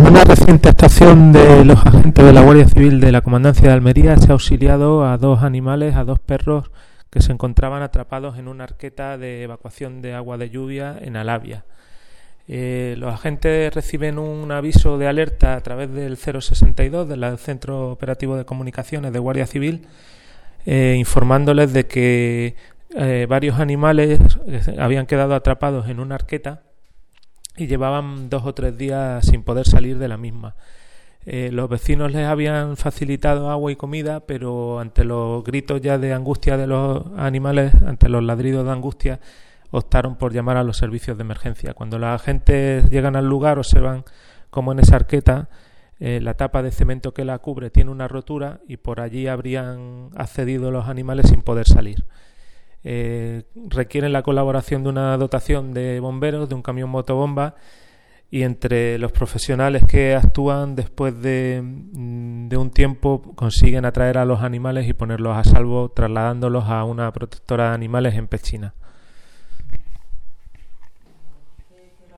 una reciente actuación de los agentes de la Guardia Civil de la Comandancia de Almería se ha auxiliado a dos animales, a dos perros que se encontraban atrapados en una arqueta de evacuación de agua de lluvia en Alavia. Los agentes reciben un aviso de alerta a través del 062 del Centro Operativo de Comunicaciones de Guardia Civil, informándoles de que varios animales habían quedado atrapados en una arqueta y llevaban 2 o 3 días sin poder salir de la misma. Los vecinos les habían facilitado agua y comida, pero ante los gritos ya de angustia de los animales, ante los ladridos de angustia, optaron por llamar a los servicios de emergencia. Cuando los agentes llegan al lugar, observan cómo en esa arqueta la tapa de cemento que la cubre tiene una rotura y por allí habrían accedido los animales sin poder salir. Requieren la colaboración de una dotación de bomberos, de un camión motobomba, y entre los profesionales que actúan después de un tiempo consiguen atraer a los animales y ponerlos a salvo, trasladándolos a una protectora de animales en Pechina.